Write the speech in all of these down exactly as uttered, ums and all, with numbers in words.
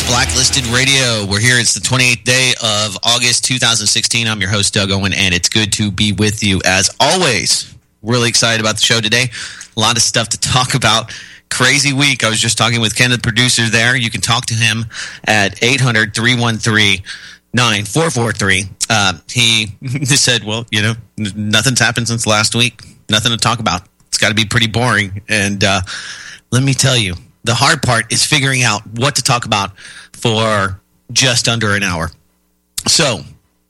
Blacklisted Radio. We're here. It's the twenty-eighth day of August two thousand sixteen. I'm your host, Doug Owen, and it's good to be with you as always. Really excited about the show today. A lot of stuff to talk about. Crazy week. I was just talking with Ken, the producer there. You can talk to him at eight hundred, three one three, nine four four three. Uh, he said, well, you know, nothing's happened since last week. Nothing to talk about. It's got to be pretty boring. And uh, let me tell you, the hard part is figuring out what to talk about for just under an hour. So,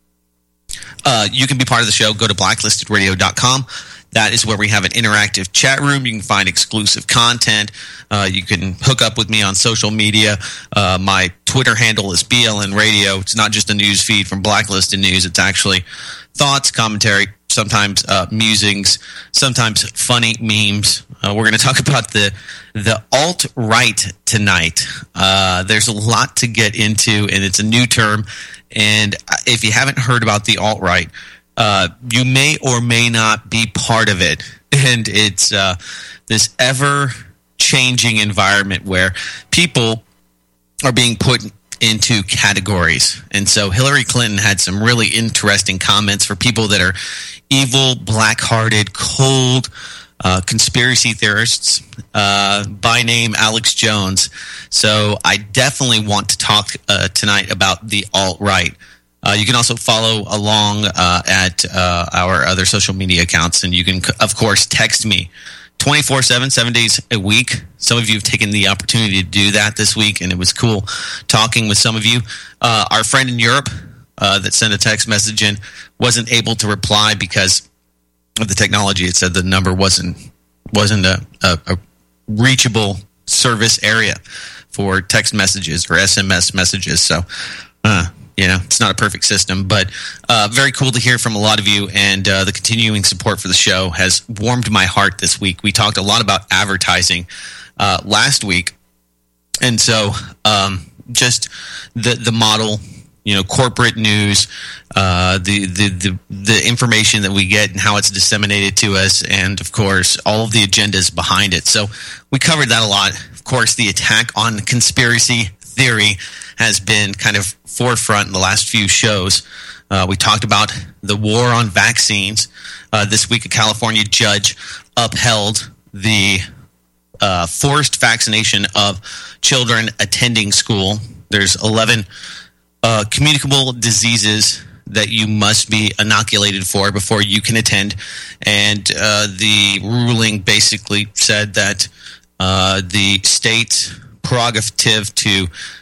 uh, you can be part of the show. Go to blacklisted radio dot com. That is where we have an interactive chat room. You can find exclusive content. Uh, you can hook up with me on social media. Uh, my Twitter handle is B L N Radio. It's not just a news feed from Blacklisted News. It's actually thoughts, commentary, sometimes uh, musings, sometimes funny memes. Uh, we're going to talk about the the alt-right tonight. Uh, there's a lot to get into, and it's a new term. And if you haven't heard about the alt-right, uh, you may or may not be part of it. And it's uh, this ever-changing environment where people are being put into categories. And so Hillary Clinton had some really interesting comments for people that are evil, black-hearted, cold, uh, conspiracy theorists, uh, by name Alex Jones. So I definitely want to talk uh, tonight about the alt-right. Uh, you can also follow along uh, at uh, our other social media accounts, and you can, of course, text me twenty-four seven, seven days a week. Some of you have taken the opportunity to do that this week, and it was cool talking with some of you. Uh, our friend in Europe uh, that sent a text message in wasn't able to reply because of the technology. It said the number wasn't wasn't a, a, a reachable service area for text messages or S M S messages. So, uh, you know, it's not a perfect system, but uh, very cool to hear from a lot of you, and uh, the continuing support for the show has warmed my heart this week. We talked a lot about advertising uh, last week, and so um, just the the model, you know, corporate news, uh, the, the the the information that we get and how it's disseminated to us, and of course all of the agendas behind it. So we covered that a lot. Of course, the attack on conspiracy theory has been kind of forefront in the last few shows. Uh, we talked about the war on vaccines. Uh, this week, a California judge upheld the uh, forced vaccination of children attending school. There's eleven uh, communicable diseases that you must be inoculated for before you can attend. And uh, the ruling basically said that uh, the state's prerogative to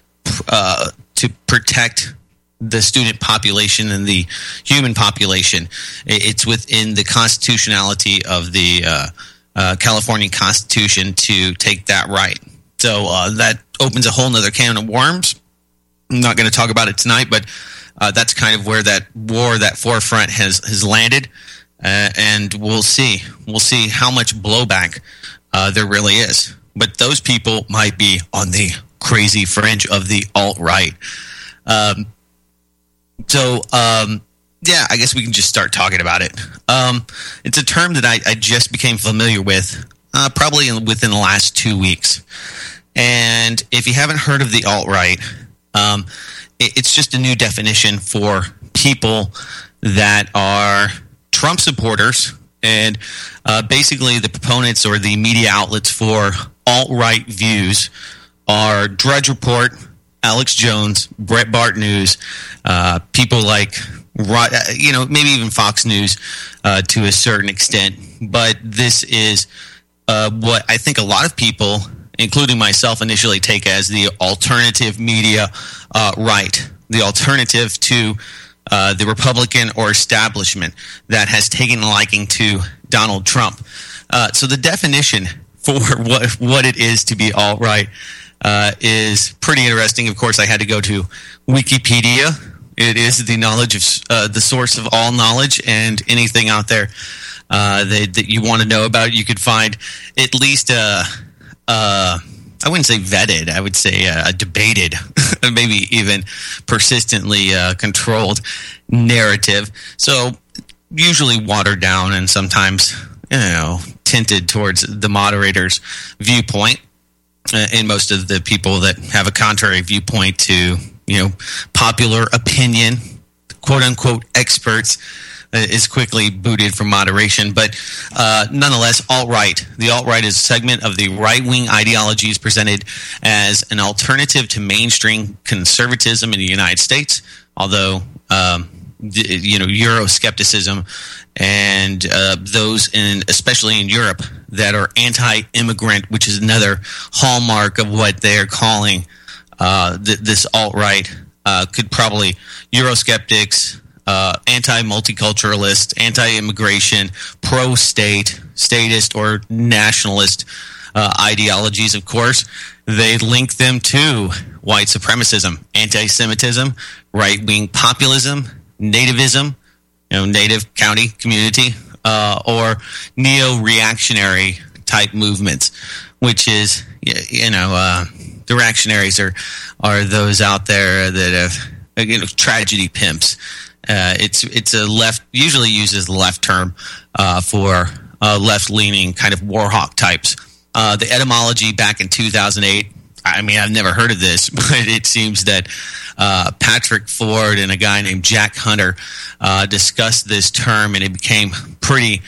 uh, to protect the student population and the human population, it's within the constitutionality of the uh, uh, California Constitution to take that right. So uh, that opens a whole nother can of worms. I'm not going to talk about it tonight, but uh, that's kind of where that war, that forefront has has landed, uh, and we'll see. We'll see how much blowback uh, there really is. But those people might be on the crazy fringe of the alt-right. Um, so, um, yeah, I guess we can just start talking about it. Um, it's a term that I, I just became familiar with uh, probably in, within the last two weeks. And if you haven't heard of the alt-right, um, it, it's just a new definition for people that are Trump supporters and uh, basically the proponents or the media outlets for alt-right views are Drudge Report, Alex Jones, Breitbart News, uh, people like, you know, maybe even Fox News uh, to a certain extent. But this is uh, what I think a lot of people, including myself, initially take as the alternative media uh, right, the alternative to uh, the Republican or establishment that has taken a liking to Donald Trump. Uh, so the definition for what what it is to be alt-right uh, is pretty interesting. Of course, I had to go to Wikipedia. It is the knowledge of uh, the source of all knowledge, and anything out there uh, that, that you want to know about, you could find at least a, a I wouldn't say vetted, I would say a, a debated, maybe even persistently uh, controlled narrative. So usually watered down and sometimes, you know, tinted towards the moderator's viewpoint. uh, in most of the people that have a contrary viewpoint to, you know, popular opinion, quote unquote experts, uh, is quickly booted from moderation. But uh, nonetheless, alt-right. The alt-right is a segment of the right-wing ideologies presented as an alternative to mainstream conservatism in the United States, although um, you know, Euroscepticism and uh, those in, especially in Europe, that are anti-immigrant, which is another hallmark of what they're calling uh, th- this alt-right, uh, could probably Eurosceptics, uh, anti-multiculturalist, anti-immigration, pro-state, statist, or nationalist uh, ideologies. Of course, they link them to white supremacism, anti-Semitism, right-wing populism, nativism, you know, native county community, uh, or neo-reactionary type movements, which is, you know, uh, the reactionaries are are those out there that have, you know, tragedy pimps. Uh, it's it's a left, usually uses the left term uh, for uh, left-leaning kind of war hawk types. Uh, the etymology back in two thousand eight. I mean, I've never heard of this, but it seems that uh, Patrick Ford and a guy named Jack Hunter uh, discussed this term, and it became pretty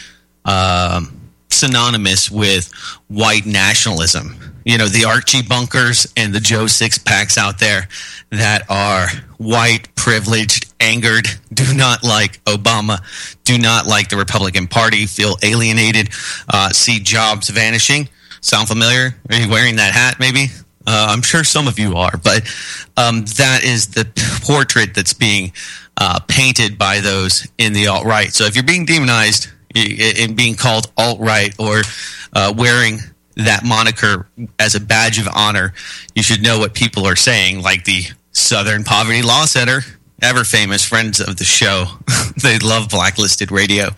uh, synonymous with white nationalism. You know, the Archie Bunkers and the Joe Sixpacks out there that are white, privileged, angered, do not like Obama, do not like the Republican Party, feel alienated, uh, see jobs vanishing. Sound familiar? Are you wearing that hat, maybe? Uh, I'm sure some of you are, but um, that is the portrait that's being uh, painted by those in the alt-right. So if you're being demonized and being called alt-right or uh, wearing that moniker as a badge of honor, you should know what people are saying, like the Southern Poverty Law Center, ever famous friends of the show. They love Blacklisted Radio.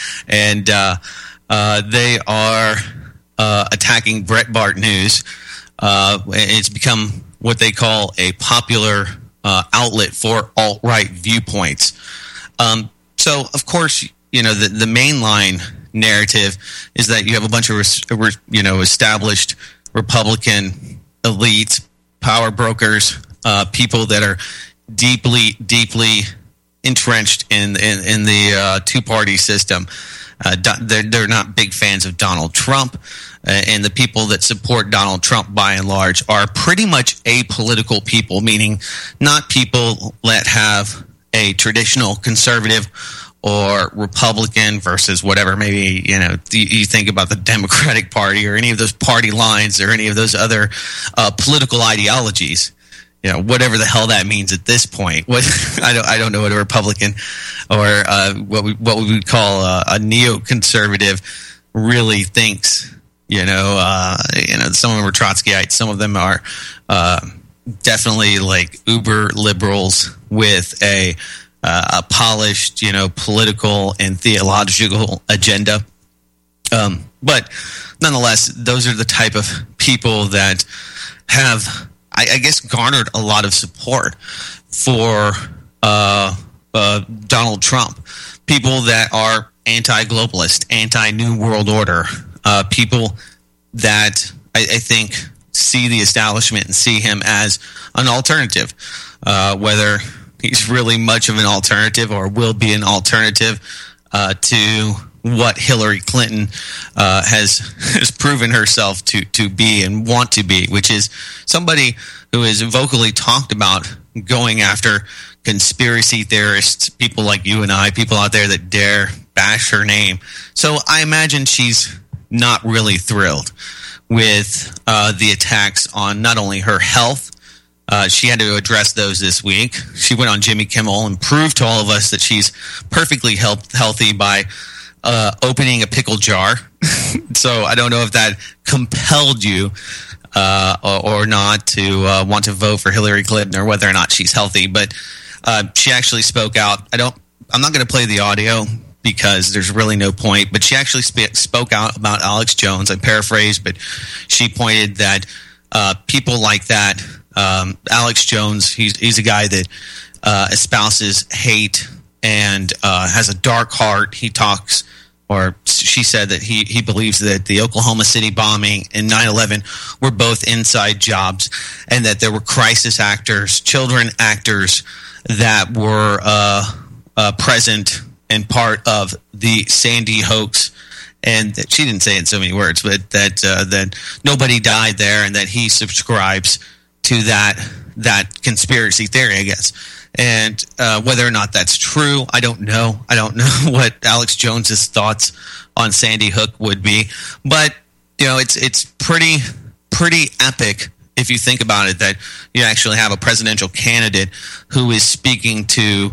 And uh, uh, they are uh, attacking Breitbart News. Uh, it's become what they call a popular uh, outlet for alt-right viewpoints. Um, so, of course, you know, the, the mainline narrative is that you have a bunch of, res- you know, established Republican elites, power brokers, uh, people that are deeply, deeply entrenched in in, in the uh, two-party system. Uh, they're, they're not big fans of Donald Trump, uh, and the people that support Donald Trump, by and large, are pretty much apolitical people, meaning not people that have a traditional conservative or Republican versus whatever, maybe, you know, you think about the Democratic Party or any of those party lines or any of those other uh, political ideologies. You know, whatever the hell that means at this point. What I don't, I don't know what a Republican or uh, what we what we would call a, a neoconservative really thinks. You know, uh, you know, some of them are Trotskyites, some of them are uh, definitely like uber liberals with a uh, a polished, you know, political and theological agenda. Um, but nonetheless, those are the type of people that have, I, I guess, garnered a lot of support for uh, uh, Donald Trump. People that are anti-globalist, anti-New World Order, uh, people that I, I think see the establishment and see him as an alternative, uh, whether he's really much of an alternative or will be an alternative uh, to what Hillary Clinton uh, has has proven herself to to be and want to be, which is somebody who has vocally talked about going after conspiracy theorists, people like you and I, people out there that dare bash her name. So I imagine she's not really thrilled with uh, the attacks on not only her health. Uh, she had to address those this week. She went on Jimmy Kimmel and proved to all of us that she's perfectly health- healthy by Uh, opening a pickle jar. So I don't know if that compelled you uh, or, or not to uh, want to vote for Hillary Clinton or whether or not she's healthy. But uh, she actually spoke out. I don't. I'm not going to play the audio because there's really no point. But she actually sp- spoke out about Alex Jones. I paraphrase, but she pointed that uh, people like that, um, Alex Jones, he's he's a guy that uh, espouses hate and uh, has a dark heart. He talks or she said that he, he believes that the Oklahoma City bombing and nine eleven were both inside jobs, and that there were crisis actors, children actors that were uh, uh, present and part of the Sandy hoax. And that she didn't say it in so many words, but that uh, that nobody died there, and that he subscribes to that that conspiracy theory, I guess. And uh, whether or not that's true, I don't know. I don't know what Alex Jones's thoughts on Sandy Hook would be, but you know, it's it's pretty pretty epic if you think about it, that you actually have a presidential candidate who is speaking to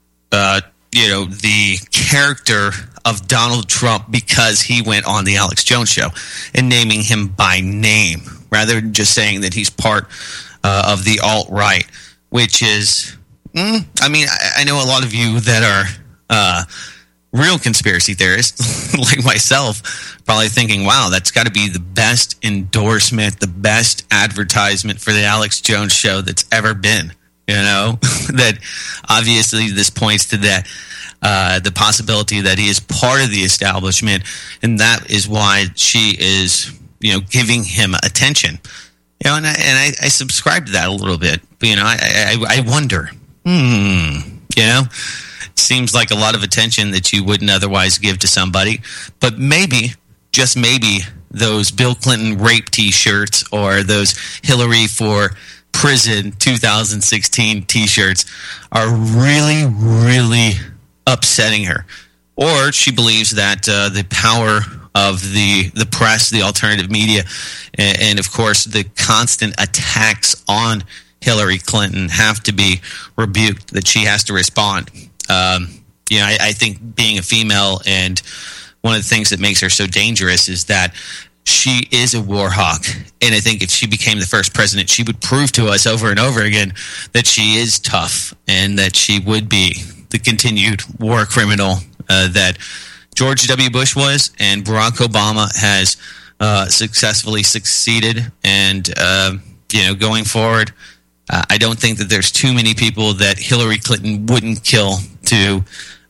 uh, you know, the character of Donald Trump because he went on the Alex Jones show, and naming him by name rather than just saying that he's part uh, of the alt-right, which is, mm, I mean, I, I know a lot of you that are uh, real conspiracy theorists, like myself, probably thinking, wow, that's got to be the best endorsement, the best advertisement for the Alex Jones show that's ever been. You know, that obviously this points to that uh, the possibility that he is part of the establishment, and that is why she is, you know, giving him attention. You know, and I, and I, I subscribe to that a little bit. But, you know, I, I, I wonder, hmm, you know, it seems like a lot of attention that you wouldn't otherwise give to somebody, but maybe, just maybe, those Bill Clinton rape T-shirts or those Hillary for prison two thousand sixteen T-shirts are really, really upsetting her. Or she believes that uh, the power of the the press, the alternative media, and, and of course the constant attacks on Hillary Clinton have to be rebuked, that she has to respond. Um, you know, I, I think being a female, and one of the things that makes her so dangerous is that she is a war hawk, and I think if she became the first president, she would prove to us over and over again that she is tough, and that she would be the continued war criminal uh, that George W. Bush was, and Barack Obama has uh, successfully succeeded. And uh, you know, going forward, uh, I don't think that there's too many people that Hillary Clinton wouldn't kill to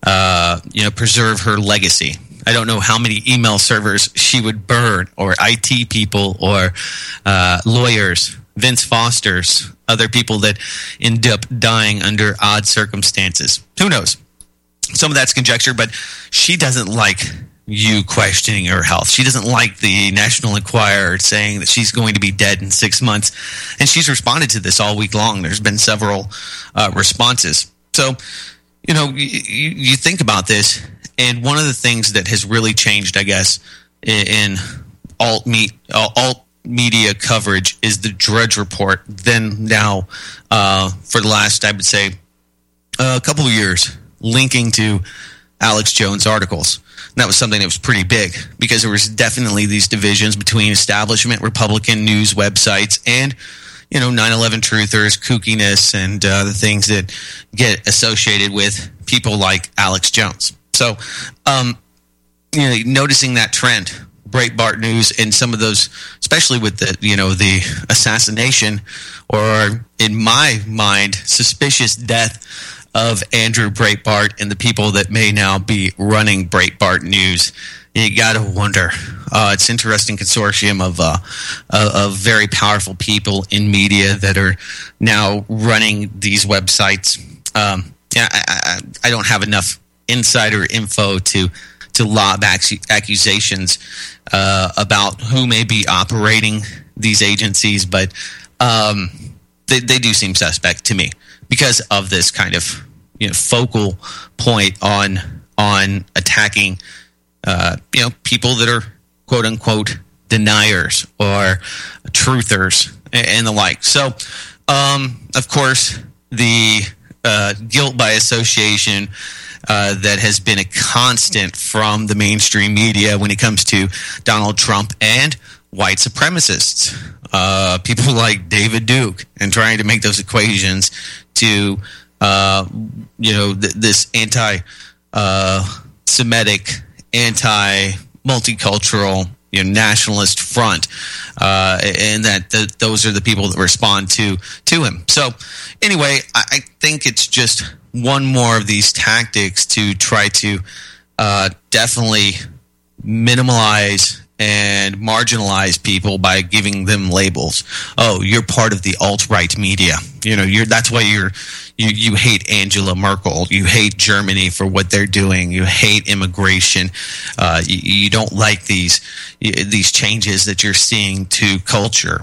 uh, you know, preserve her legacy. I don't know how many email servers she would burn, or I T people, or uh, lawyers, Vince Foster's, other people that end up dying under odd circumstances. Who knows? Some of that's conjecture, but she doesn't like you questioning her health. She doesn't like the National Enquirer saying that she's going to be dead in six months. And she's responded to this all week long. There's been several uh, responses. So, you know, you, you think about this. And one of the things that has really changed, I guess, in alt, me, alt media coverage is the Drudge Report. Then now, uh, for the last, I would say, a couple of years, linking to Alex Jones articles. And that was something that was pretty big, because there was definitely these divisions between establishment Republican news websites and, you know, nine eleven truthers, kookiness, and uh, the things that get associated with people like Alex Jones. So, um, you know, noticing that trend, Breitbart News, and some of those, especially with the, you know, the assassination, or in my mind, suspicious death of Andrew Breitbart and the people that may now be running Breitbart News, you got to wonder. Uh, it's an interesting consortium of, uh, of very powerful people in media that are now running these websites. Um, yeah, I, I, I don't have enough insider info to to lob ac- accusations uh, about who may be operating these agencies, but um, they, they do seem suspect to me because of this kind of, you know, focal point on on attacking uh, you know, people that are quote unquote deniers or truthers and, and the like. So, um, of course, the uh, guilt by association Uh, that has been a constant from the mainstream media when it comes to Donald Trump and white supremacists. Uh, people like David Duke, and trying to make those equations to, uh, you know, th- this anti-Semitic, uh, anti-multicultural, you know, nationalist front, uh, and that the, those are the people that respond to to him. So, anyway, I, I think it's just one more of these tactics to try to uh, definitely minimalize and marginalize people by giving them labels. Oh, you're part of the alt-right media. You know, you're that's why you're you you hate Angela Merkel. You hate Germany for what they're doing. You hate immigration. Uh, you, you don't like these these changes that you're seeing to culture,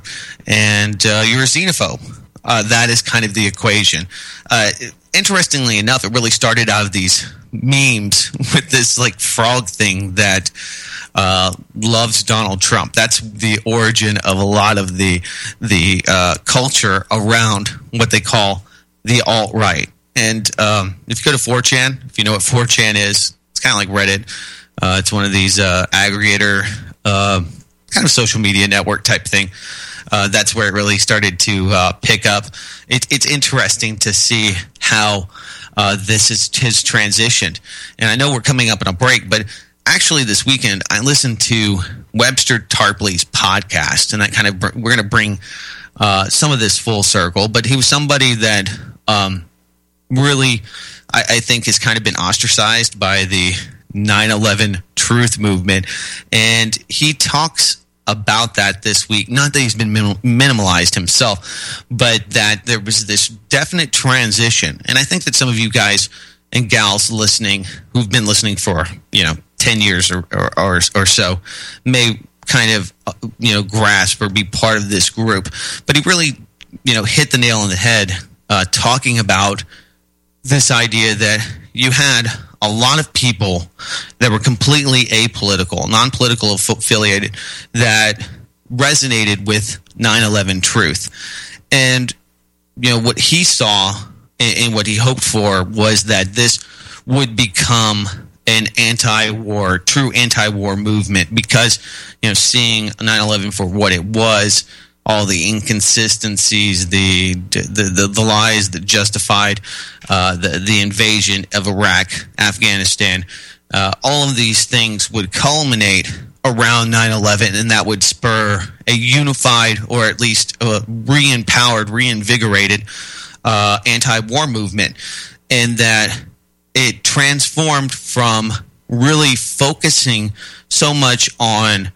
and uh, you're a xenophobe. Uh, that is kind of the equation. Uh, interestingly enough, it really started out of these memes with this like frog thing that uh, loves Donald Trump. That's the origin of a lot of the the uh, culture around what they call the alt-right. And um, if you go to four chan, if you know what four chan is, it's kind of like Reddit. Uh, it's one of these uh, aggregator uh, kind of social media network type thing. Uh, that's where it really started to uh, pick up. It, it's interesting to see how uh, this is, has transitioned. And I know we're coming up on a break, but actually this weekend I listened to Webster Tarpley's podcast, and that kind of we're going to bring uh, some of this full circle. But he was somebody that um, really, I, I think, has kind of been ostracized by the nine eleven truth movement, and he talks about that this week. Not that he's been minim- minimalized himself, but that there was this definite transition. And I think that some of you guys and gals listening who've been listening for, you know, ten years or, or, or, or so may kind of, uh, you know, grasp or be part of this group. But he really, you know, hit the nail on the head uh, talking about this idea that you had a lot of people that were completely apolitical, non-political affiliated, that resonated with nine eleven truth. And, you know, what he saw and what he hoped for was that this would become an anti-war, true anti-war movement, because, you know, seeing nine eleven for what it was, all the inconsistencies, the the the, the lies that justified uh, the the invasion of Iraq, Afghanistan, uh, all of these things would culminate around nine eleven, and that would spur a unified, or at least a re-empowered, reinvigorated uh, anti-war movement, and that it transformed from really focusing so much on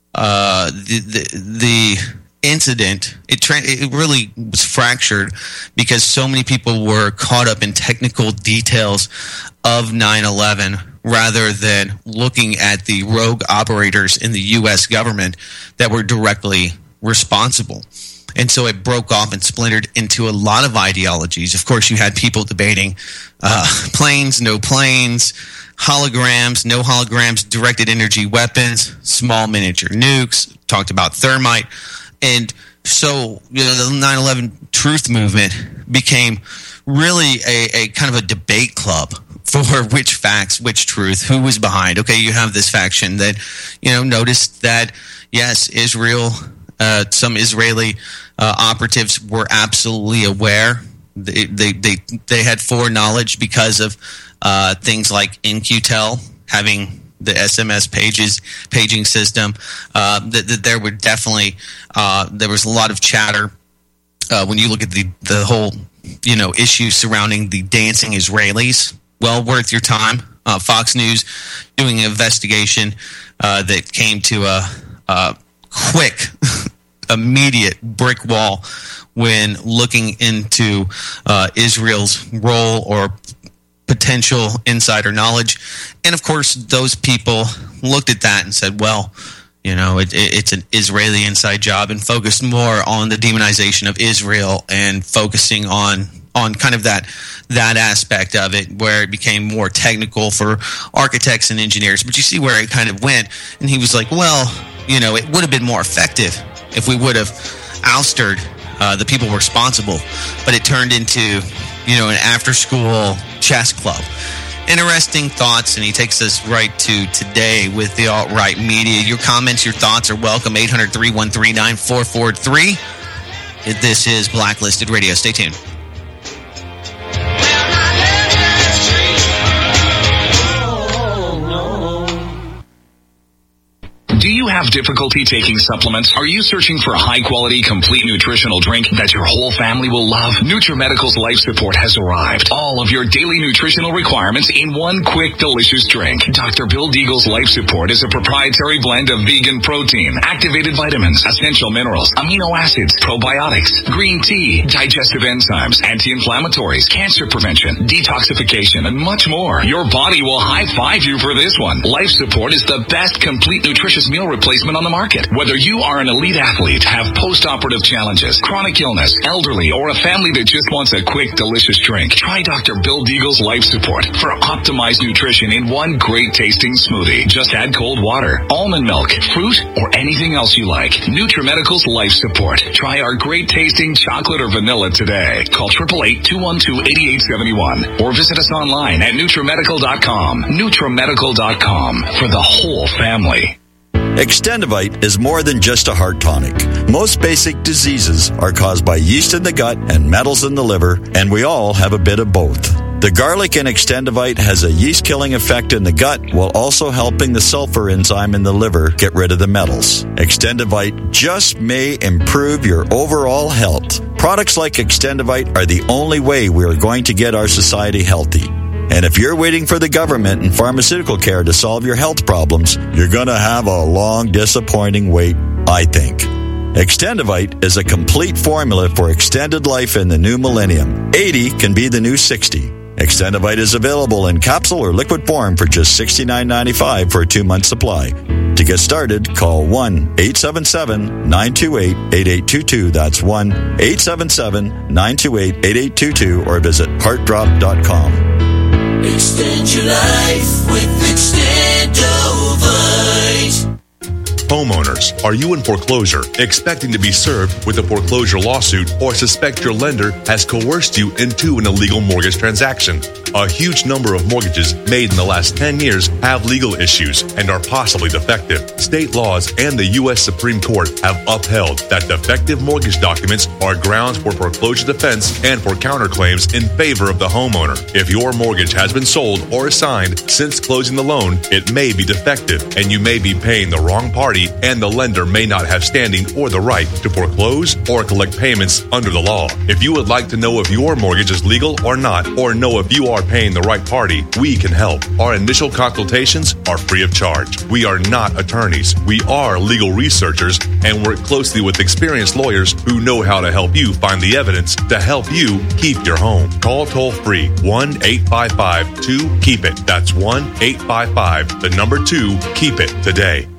uh, the the, the incident. It tra- it really was fractured because so many people were caught up in technical details of nine eleven rather than looking at the rogue operators in the U S government that were directly responsible. And so it broke off and splintered into a lot of ideologies. Of course, you had people debating uh, planes, no planes, holograms, no holograms, directed energy weapons, small miniature nukes, talked about thermite. And so, you know, the nine eleven truth movement became really a, a kind of a debate club for which facts, which truth, who was behind. Okay, you have this faction that, you know, noticed that, yes, Israel, uh, some Israeli uh, operatives were absolutely aware. They, they, they, they had foreknowledge because of uh, things like N Q Tel having the S M S pages paging system. Uh, that, that there were definitely uh, there was a lot of chatter uh, when you look at the the whole you know issue surrounding the dancing Israelis. Well worth your time. Uh, Fox News doing an investigation uh, that came to a, a quick, immediate brick wall when looking into uh, Israel's role or potential insider knowledge. And of course, those people looked at that and said, well, you know, it, it, it's an Israeli inside job, and focused more on the demonization of Israel and focusing on on kind of that that aspect of it, where it became more technical for architects and engineers. But you see where it kind of went. And he was like, well, you know, it would have been more effective if we would have ousted uh, the people responsible. But it turned into, you know, an after-school chess club. Interesting thoughts, and he takes us right to today with the alt-right media. Your comments, your thoughts are welcome. eight hundred, three one three, nine four four three. This is Blacklisted Radio. Stay tuned. Do you have have difficulty taking supplements? Are you searching for a high-quality, complete nutritional drink that your whole family will love? NutriMedical's Life Support has arrived. All of your daily nutritional requirements in one quick, delicious drink. Doctor Bill Deagle's Life Support is a proprietary blend of vegan protein, activated vitamins, essential minerals, amino acids, probiotics, green tea, digestive enzymes, anti-inflammatories, cancer prevention, detoxification, and much more. Your body will high-five you for this one. Life Support is the best complete nutritious meal replacement on the market. Whether you are an elite athlete, have post-operative challenges, chronic illness, elderly, or a family that just wants a quick, delicious drink, try Doctor Bill Deagle's Life Support for optimized nutrition in one great-tasting smoothie. Just add cold water, almond milk, fruit, or anything else you like. NutriMedical's Life Support. Try our great-tasting chocolate or vanilla today. Call eight eight eight, two one two, eight eight seven one or visit us online at NutriMedical dot com. NutriMedical dot com for the whole family. Extendivite is more than just a heart tonic. Most basic diseases are caused by yeast in the gut and metals in the liver, and we all have a bit of both. The garlic in Extendivite has a yeast-killing effect in the gut while also helping the sulfur enzyme in the liver get rid of the metals. Extendivite just may improve your overall health. Products like Extendivite are the only way we are going to get our society healthy. And if you're waiting for the government and pharmaceutical care to solve your health problems, you're going to have a long, disappointing wait, I think. Extendivite is a complete formula for extended life in the new millennium. eighty can be the new sixty. Extendivite is available in capsule or liquid form for just sixty-nine ninety-five for a two-month supply. To get started, call one eight seven seven, nine two eight, eight eight two two. That's one eight seven seven, nine two eight, eight eight two two or visit heart drop dot com. Extend your life with Extendovite. Homeowners, are you in foreclosure, expecting to be served with a foreclosure lawsuit, or suspect your lender has coerced you into an illegal mortgage transaction? A huge number of mortgages made in the last ten years have legal issues and are possibly defective. State laws and the U S Supreme Court have upheld that defective mortgage documents are grounds for foreclosure defense and for counterclaims in favor of the homeowner. If your mortgage has been sold or assigned since closing the loan, it may be defective and you may be paying the wrong party, and the lender may not have standing or the right to foreclose or collect payments under the law. If you would like to know if your mortgage is legal or not, or know if you are paying the right party, we can help. Our initial consultations are free of charge. We are not attorneys. We are legal researchers and work closely with experienced lawyers who know how to help you find the evidence to help you keep your home. Call toll free one eight five five, two, keep it. That's one eight five five, the number two, keep it today.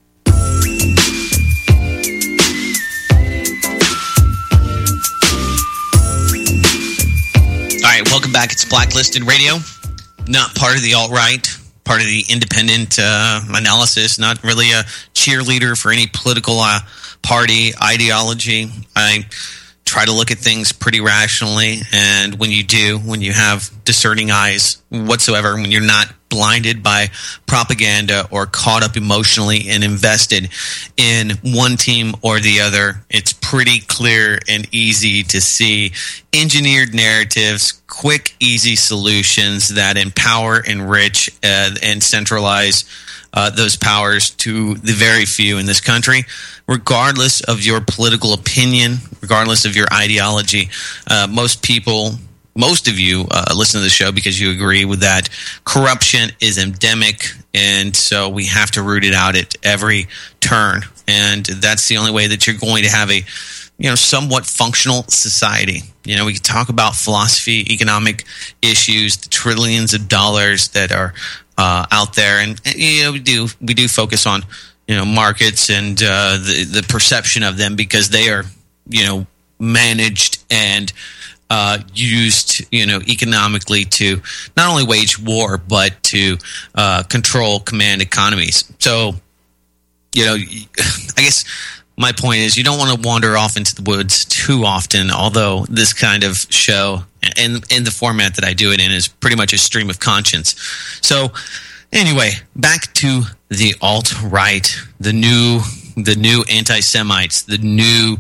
Welcome back. It's Blacklisted Radio, not part of the alt-right, part of the independent uh, analysis, not really a cheerleader for any political uh, party ideology. I try to look at things pretty rationally, and when you do, when you have discerning eyes whatsoever, when you're not blinded by propaganda or caught up emotionally and invested in one team or the other, it's pretty clear and easy to see engineered narratives, quick, easy solutions that empower, enrich, uh, and centralize uh, those powers to the very few in this country, regardless of your political opinion, regardless of your ideology. Uh, most people... Most of you uh, listen to the show because you agree with that. Corruption is endemic, and so we have to root it out at every turn. And that's the only way that you're going to have a, you know, somewhat functional society. You know, we can talk about philosophy, economic issues, the trillions of dollars that are uh, out there, and, and you know, we do we do focus on, you know, markets and uh, the the perception of them because they are, you know, managed and Uh, used, you know, economically to not only wage war, but to uh, control command economies. So, you know, I guess my point is you don't want to wander off into the woods too often, although this kind of show and, and the format that I do it in is pretty much a stream of conscience. So, anyway, back to the alt-right, the new, the new anti-Semites, the new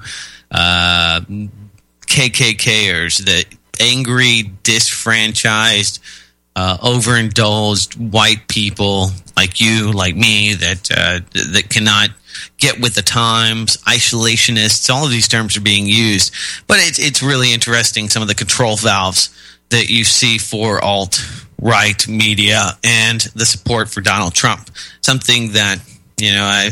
uh K K Kers, the angry, disfranchised, uh, overindulged white people like you, like me, that uh, that cannot get with the times, isolationists, all of these terms are being used. But it's, it's really interesting, some of the control valves that you see for alt-right media and the support for Donald Trump. Something that, you know, I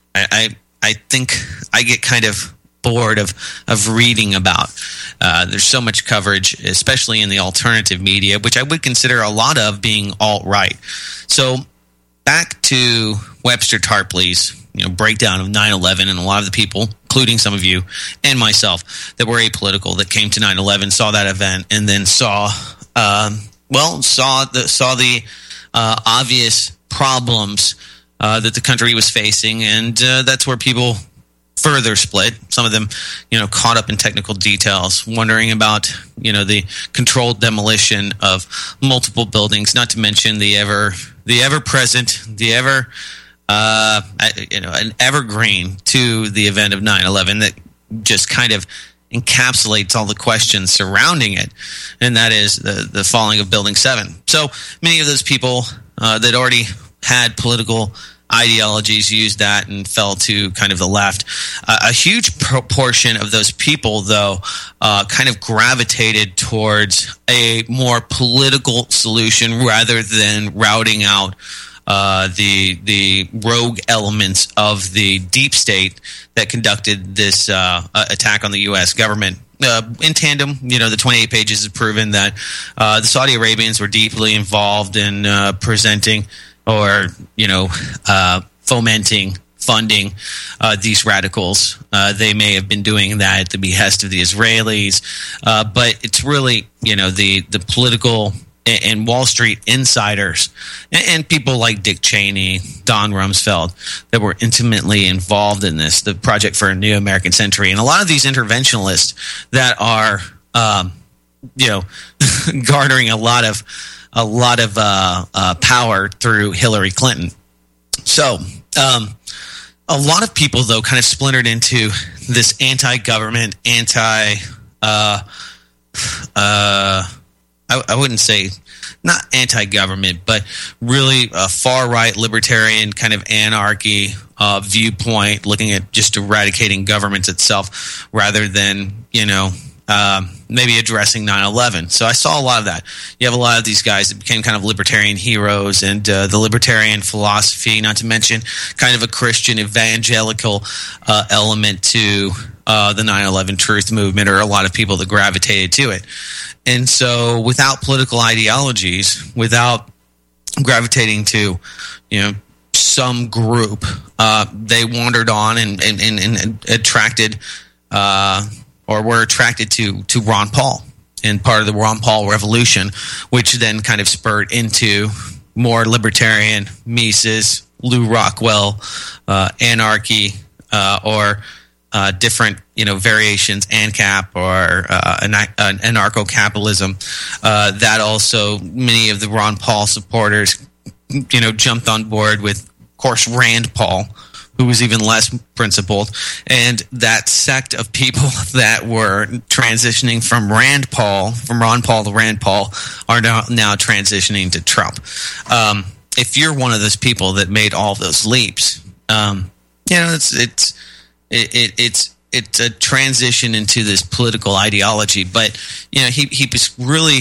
I I think I get kind of bored of of reading about. Uh, there's so much coverage, especially in the alternative media, which I would consider a lot of being alt-right. So back to Webster Tarpley's, you know, breakdown of nine eleven, and a lot of the people, including some of you and myself, that were apolitical, that came to nine eleven, saw that event, and then saw, um, well, saw the saw the uh, obvious problems uh, that the country was facing, and uh, that's where people further split. Some of them, you know, caught up in technical details, wondering about, you know, the controlled demolition of multiple buildings, not to mention the ever, the ever-present, the ever, uh, you know, an evergreen to the event of nine eleven that just kind of encapsulates all the questions surrounding it, and that is the, the falling of Building seven. So many of those people uh, that already had political ideologies used that and fell to kind of the left. Uh, a huge proportion of those people, though, uh, kind of gravitated towards a more political solution rather than routing out uh, the the rogue elements of the deep state that conducted this uh, attack on the U S government. Uh, in tandem, you know, the twenty-eight pages have proven that uh, the Saudi Arabians were deeply involved in uh, presenting or, you know, uh, fomenting, funding uh, these radicals. Uh, they may have been doing that at the behest of the Israelis, uh, but it's really, you know, the, the political and, and Wall Street insiders and, and people like Dick Cheney, Don Rumsfeld, that were intimately involved in this, the Project for a New American Century. And a lot of these interventionalists that are, um, you know, garnering a lot of a lot of uh, uh, power through Hillary Clinton. So um, a lot of people, though, kind of splintered into this anti-government, anti, uh, uh, I, I wouldn't say not anti-government, but really a far-right libertarian kind of anarchy uh, viewpoint, looking at just eradicating government itself rather than, you know, Um, maybe addressing nine eleven. So I saw a lot of that. You have a lot of these guys that became kind of libertarian heroes, and uh, the libertarian philosophy, not to mention kind of a Christian evangelical uh, element to uh, the nine eleven truth movement, or a lot of people that gravitated to it. And so without political ideologies, without gravitating to, you know, some group, uh, they wandered on and, and, and, and attracted uh or were attracted to to Ron Paul and part of the Ron Paul revolution, which then kind of spurred into more libertarian Mises, Lew Rockwell, uh, anarchy, uh, or uh, different, you know, variations, ANCAP or uh, an- anarcho-capitalism. Uh, that also, many of the Ron Paul supporters, you know, jumped on board with, of course, Rand Paul, who was even less principled, and that sect of people that were transitioning from Rand Paul, from Ron Paul to Rand Paul, are now, now transitioning to Trump. Um, if you're one of those people that made all those leaps, um, you know, it's it's it, it, it's it's a transition into this political ideology. But you know, he he was really.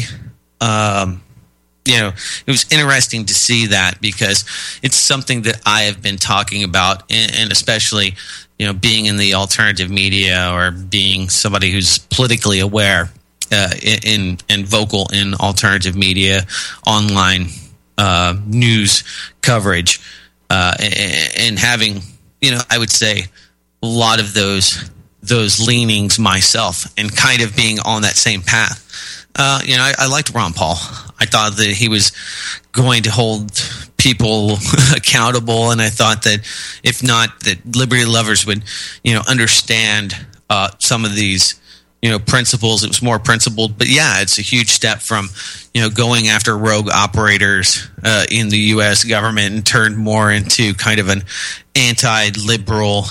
Um, You know, it was interesting to see that, because it's something that I have been talking about, and, and especially, you know, being in the alternative media or being somebody who's politically aware uh, in and vocal in alternative media, online uh, news coverage, uh, and, and having, you know, I would say a lot of those those leanings myself, and kind of being on that same path. Uh, you know, I, I liked Ron Paul. I thought that he was going to hold people accountable, and I thought that if not, that liberty lovers would, you know, understand uh, some of these, you know, principles. It was more principled, but yeah, it's a huge step from, you know, going after rogue operators uh, in the U S government, and turned more into kind of an anti-liberal,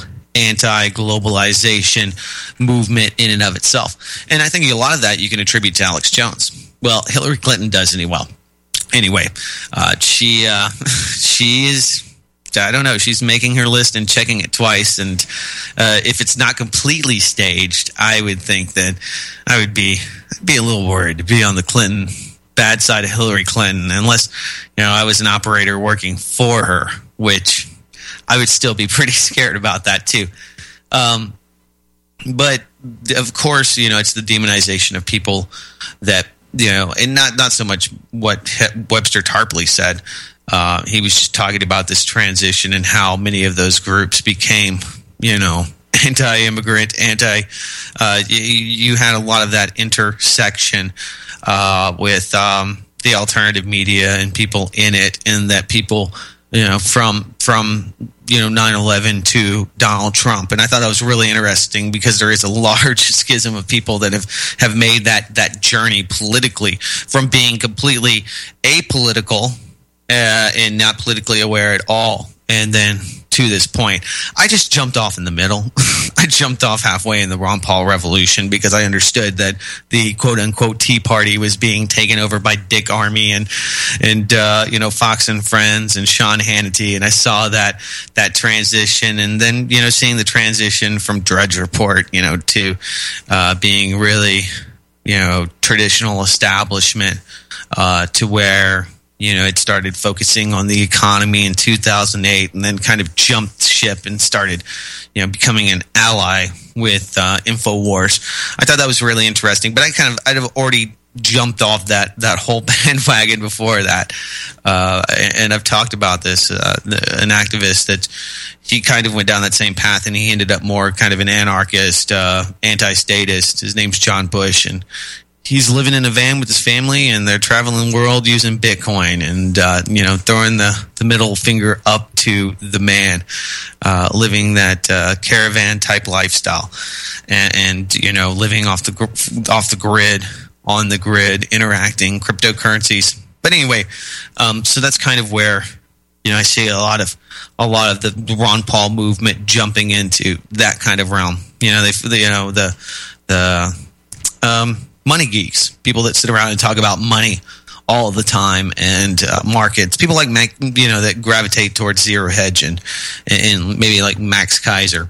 anti-globalization movement in and of itself. And I think a lot of that you can attribute to Alex Jones. Well, Hillary Clinton does any well. Anyway, uh, she uh, she is I don't know. She's making her list and checking it twice. And uh, if it's not completely staged, I would think that I would be be a little worried to be on the Clinton bad side of Hillary Clinton, unless, you know, I was an operator working for her, which I would still be pretty scared about that too. Um, but of course, you know, it's the demonization of people that, you know, and not, not so much what he- Webster Tarpley said. Uh, he was just talking about this transition and how many of those groups became, you know, anti-immigrant, anti, uh, you, you had a lot of that intersection uh, with um, the alternative media and people in it, and that people, you know, from from you know nine eleven to Donald Trump. And I thought that was really interesting because there is a large schism of people that have, have made that that journey politically from being completely apolitical uh, and not politically aware at all, and then to this point. I just jumped off in the middle. I jumped off halfway in the Ron Paul revolution because I understood that the quote-unquote Tea Party was being taken over by Dick Armey and, and uh, you know, Fox and Friends and Sean Hannity, and I saw that that transition, and then, you know, seeing the transition from Drudge Report, you know, to uh, being really, you know, traditional establishment uh, to where, you know, it started focusing on the economy in two thousand eight, and then kind of jumped ship and started, you know, becoming an ally with uh, InfoWars. I thought that was really interesting, but I kind of I'd have already jumped off that that whole bandwagon before that, uh, and I've talked about this. Uh, an activist that he kind of went down that same path, and he ended up more kind of an anarchist, uh, anti-statist. His name's John Bush, and he's living in a van with his family, and they're traveling the world using Bitcoin and, uh, you know, throwing the, the middle finger up to the man, uh, living that uh, caravan-type lifestyle and, and, you know, living off the gr- off the grid, on the grid, interacting, cryptocurrencies. But anyway, um, so that's kind of where, you know, I see a lot of a lot of the Ron Paul movement jumping into that kind of realm. You know, they, you know, the the um, money geeks, people that sit around and talk about money all the time, and uh, markets, people like Mac, you know, that gravitate towards Zero Hedge and and maybe like Max Kaiser.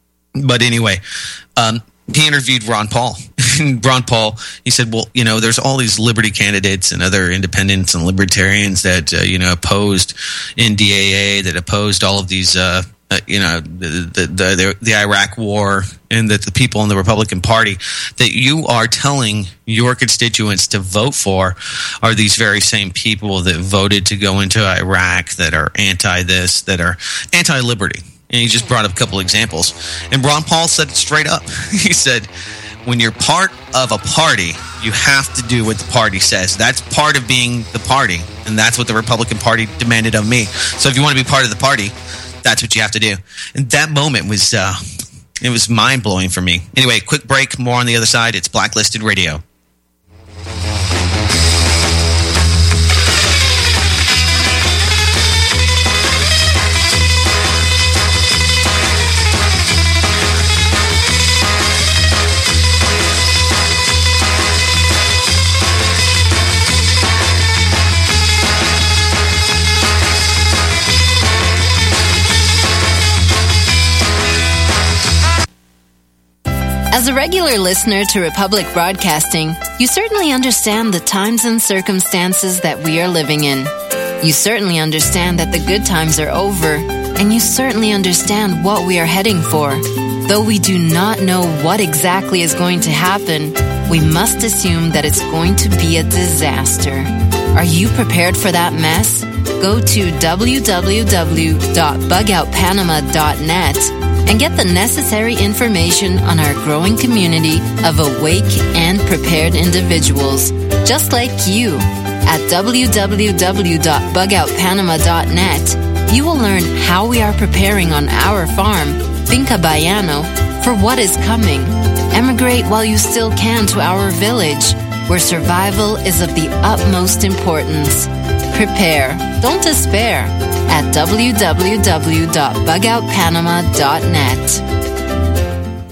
But anyway, um, he interviewed Ron Paul. Ron Paul, he said, well, you know, there's all these liberty candidates and other independents and libertarians that, uh, you know, opposed N D A A, that opposed all of these, uh, uh, you know, the, the, the, the Iraq war, and that the people in the Republican Party that you are telling your constituents to vote for are these very same people that voted to go into Iraq, that are anti-this, that are anti-liberty. And he just brought up a couple examples. And Ron Paul said it straight up. He said, when you're part of a party, you have to do what the party says. That's part of being the party, and that's what the Republican Party demanded of me. So if you want to be part of the party, that's what you have to do. And that moment was, uh, it was mind-blowing for me. Anyway, quick break, more on the other side. It's Blacklisted Radio. As a regular listener to Republic Broadcasting, you certainly understand the times and circumstances that we are living in. You certainly understand that the good times are over, and you certainly understand what we are heading for. Though we do not know what exactly is going to happen, we must assume that it's going to be a disaster. Are you prepared for that mess? Go to w w w dot bug out panama dot net and get the necessary information on our growing community of awake and prepared individuals, just like you. At w w w dot bug out panama dot net, you will learn how we are preparing on our farm, Finca Bayano, for what is coming. Emigrate while you still can to our village, where survival is of the utmost importance. Prepare, don't despair, at w w w dot bug out panama dot net.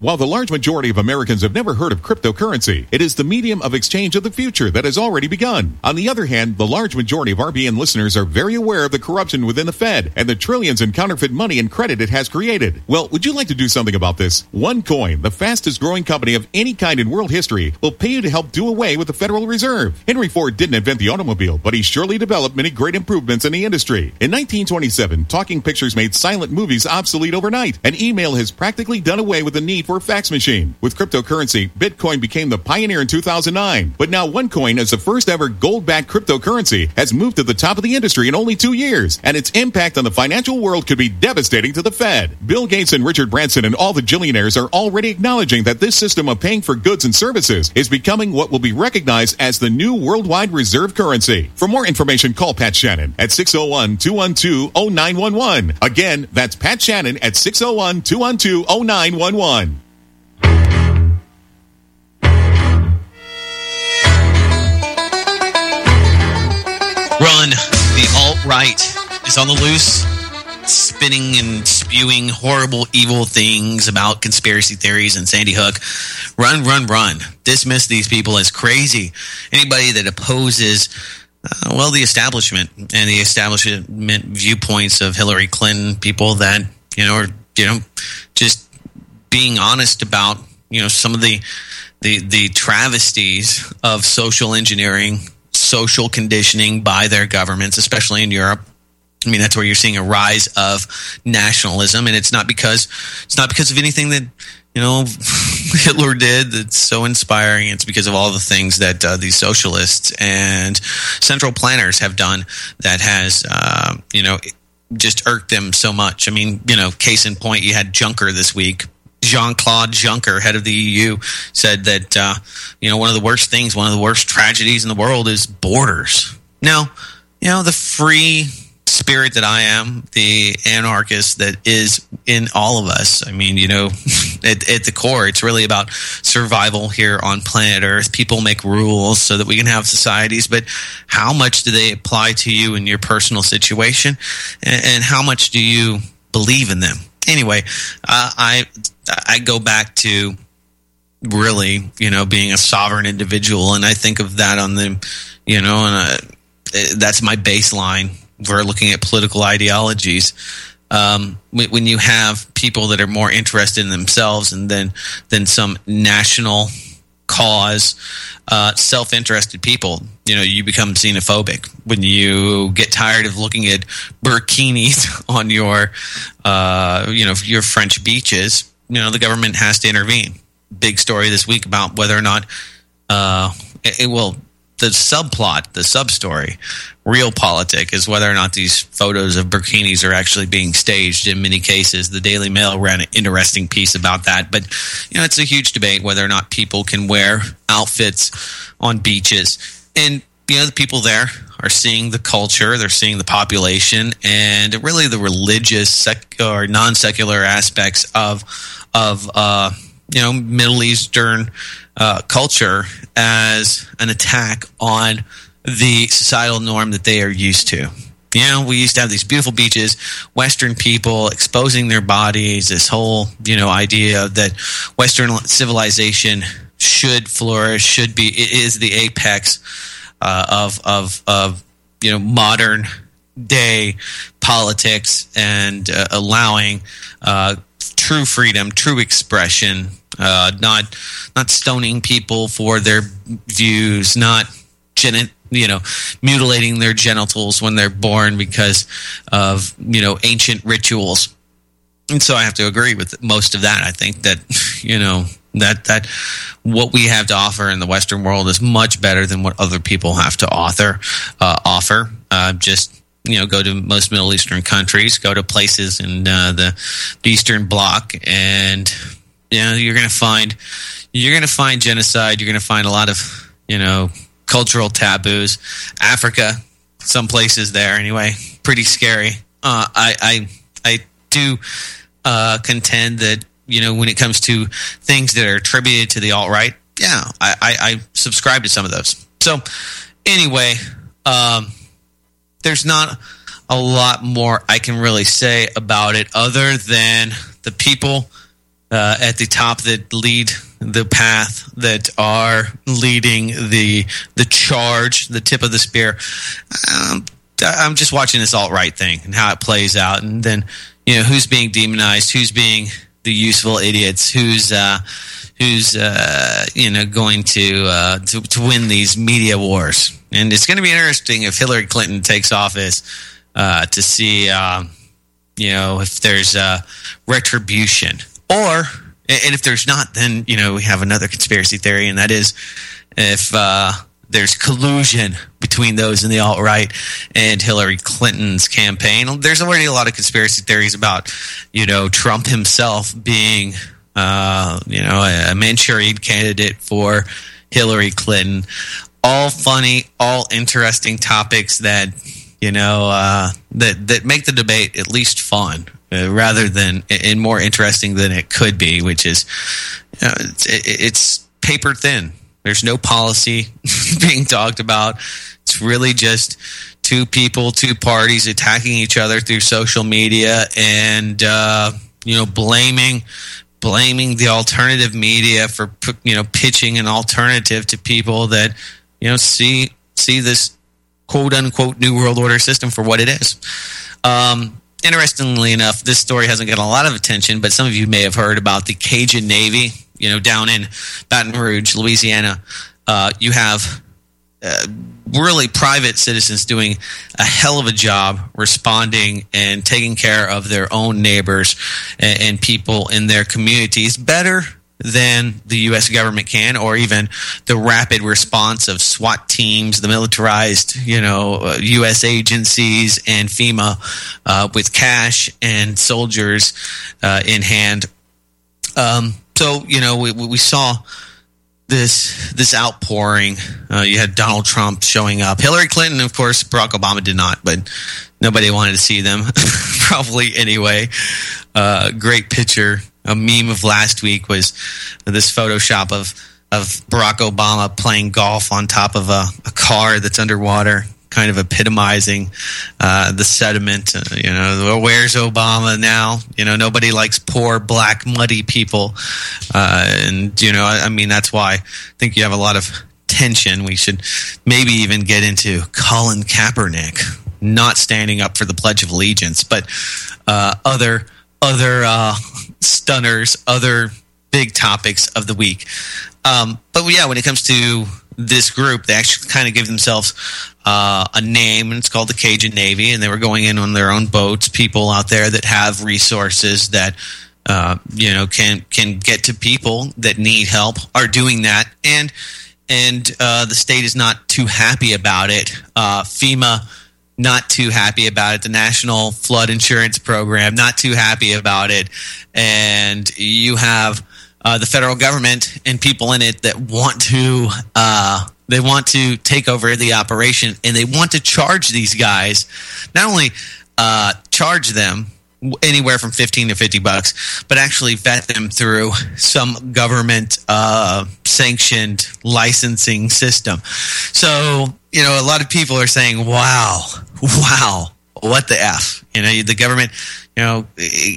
While the large majority of Americans have never heard of cryptocurrency, it is the medium of exchange of the future that has already begun. On the other hand, the large majority of R B N listeners are very aware of the corruption within the Fed and the trillions in counterfeit money and credit it has created. Well, would you like to do something about this? OneCoin, the fastest growing company of any kind in world history, will pay you to help do away with the Federal Reserve. Henry Ford didn't invent the automobile, but he surely developed many great improvements in the industry. In nineteen twenty-seven, talking pictures made silent movies obsolete overnight, and email has practically done away with the need for a fax machine. With cryptocurrency, Bitcoin became the pioneer in two thousand nine, but now OneCoin, as the first ever gold-backed cryptocurrency, has moved to the top of the industry in only two years, and its impact on the financial world could be devastating to the Fed. Bill Gates and Richard Branson and all the billionaires are already acknowledging that this system of paying for goods and services is becoming what will be recognized as the new worldwide reserve currency. For more information, call Pat Shannon at six oh one, two one two, oh nine one one. Again, that's Pat Shannon at six oh one, two one two, oh nine one one. Run. The alt-right is on the loose, spinning and spewing horrible, evil things about conspiracy theories and Sandy Hook. Run, run, run. Dismiss these people as crazy. Anybody that opposes, uh, well, the establishment and the establishment viewpoints of Hillary Clinton, people that, you know, are, you know, just being honest about, you know, some of the the, the travesties of social engineering, social conditioning by their governments, especially in Europe. I mean, that's where you're seeing a rise of nationalism, and it's not because it's not because of anything that, you know, Hitler did that's so inspiring. It's because of all the things that uh, these socialists and central planners have done that has, uh, you know, just irked them so much. I mean, you know, case in point, you had Juncker this week. Jean-Claude Juncker, head of the E U, said that, uh, you know, one of the worst things, one of the worst tragedies in the world is borders. Now, you know, the free spirit that I am, the anarchist that is in all of us. I mean, you know, at, at the core, it's really about survival here on planet Earth. People make rules so that we can have societies, but how much do they apply to you in your personal situation, and, and how much do you believe in them? Anyway, uh, I I go back to really, you know, being a sovereign individual, and I think of that on the, you know, and uh, that's my baseline for looking at political ideologies. Um, when you have people that are more interested in themselves and then than some national cause, uh, self-interested people, you know, you become xenophobic. When you get tired of looking at burkinis on your, uh, you know, your French beaches, you know, the government has to intervene. Big story this week about whether or not, uh, it, it will. The subplot, the sub-story, realpolitik, is whether or not these photos of bikinis are actually being staged in many cases. The Daily Mail ran an interesting piece about that. But, you know, it's a huge debate whether or not people can wear outfits on beaches. And, you know, the people there are seeing the culture, they're seeing the population, and really the religious sec- or non-secular aspects of, of uh, you know, Middle Eastern Uh, culture as an attack on the societal norm that they are used to. You know, we used to have these beautiful beaches, Western people exposing their bodies, this whole, you know, idea that Western civilization should flourish, should be, it is the apex uh, of, of, of, you know, modern day politics and uh, allowing uh, true freedom, true expression, Uh, not not stoning people for their views, not gen- you know mutilating their genitals when they're born because of you know ancient rituals. And so I have to agree with most of that. I think that you know that that what we have to offer in the Western world is much better than what other people have to author uh, offer. Uh, just you know, go to most Middle Eastern countries, go to places in uh, the, the Eastern Bloc, and you know, you're going to find you're going to find genocide. You're going to find a lot of, you know, cultural taboos. Africa, some places there anyway, pretty scary. Uh, I, I I do uh, contend that you know when it comes to things that are attributed to the alt-right, yeah, I, I, I subscribe to some of those. So anyway, um, there's not a lot more I can really say about it other than the people uh, at the top that lead the path, that are leading the the charge, the tip of the spear. Um, I'm just watching this alt-right thing and how it plays out, and then you know who's being demonized, who's being the useful idiots, who's uh, who's uh, you know going to, uh, to to win these media wars. And it's going to be interesting if Hillary Clinton takes office uh, to see uh, you know if there's uh, retribution, or and if there's not, then you know we have another conspiracy theory, and that is if uh, there's collusion between those in the alt-right and Hillary Clinton's campaign. There's already a lot of conspiracy theories about, you know, Trump himself being, uh, you know, a Manchurian candidate for Hillary Clinton. All funny, all interesting topics that, you know, uh, that, that make the debate at least fun, uh, rather than, and more interesting than it could be, which is, you know, it's, it's paper thin. There's no policy being talked about. It's really just two people, two parties attacking each other through social media, and uh, you know, blaming blaming the alternative media for you know pitching an alternative to people that you know see see this quote unquote New World Order system for what it is. Um, interestingly enough, this story hasn't gotten a lot of attention, but some of you may have heard about the Cajun Navy. You know, down in Baton Rouge, Louisiana, uh, you have uh, really private citizens doing a hell of a job responding and taking care of their own neighbors and, and people in their communities better than the U S government can, or even the rapid response of SWAT teams, the militarized, you know, uh, U S agencies and FEMA uh, with cash and soldiers uh, in hand. Um, So, you know, we we saw this this outpouring. Uh, you had Donald Trump showing up. Hillary Clinton, of course, Barack Obama did not, but nobody wanted to see them, probably anyway. Uh, great picture. A meme of last week was this Photoshop of, of Barack Obama playing golf on top of a, a car that's underwater, kind of epitomizing uh, the sediment. Uh, you know, where's Obama now? You know, nobody likes poor, black, muddy people. Uh, and, you know, I, I mean, that's why I think you have a lot of tension. We should maybe even get into Colin Kaepernick not standing up for the Pledge of Allegiance, but uh, other other uh, stunners, other big topics of the week. Um, but, yeah, when it comes to this group, they actually kind of give themselves uh, a name, and it's called the Cajun Navy, and they were going in on their own boats, people out there that have resources that uh, you know can can get to people that need help are doing that, and and uh, the state is not too happy about it. Uh, FEMA not too happy about it. The National Flood Insurance Program not too happy about it, and you have Uh, the federal government and people in it that want to uh, they want to take over the operation, and they want to charge these guys, not only uh, charge them anywhere from fifteen to fifty bucks, but actually vet them through some government uh, sanctioned licensing system. So, you know, a lot of people are saying, wow, wow, what the F? You know, the government, you know,